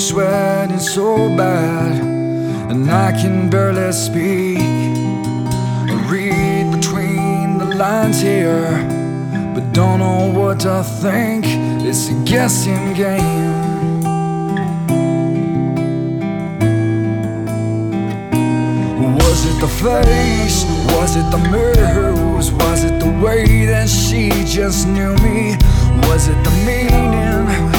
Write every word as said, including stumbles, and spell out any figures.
sweating so bad, and I can barely speak. I read between the lines here, but don't know what to think. It's a guessing game. Was it the face? Was it the moves? Was it the way that she just knew me? Was it the meaning?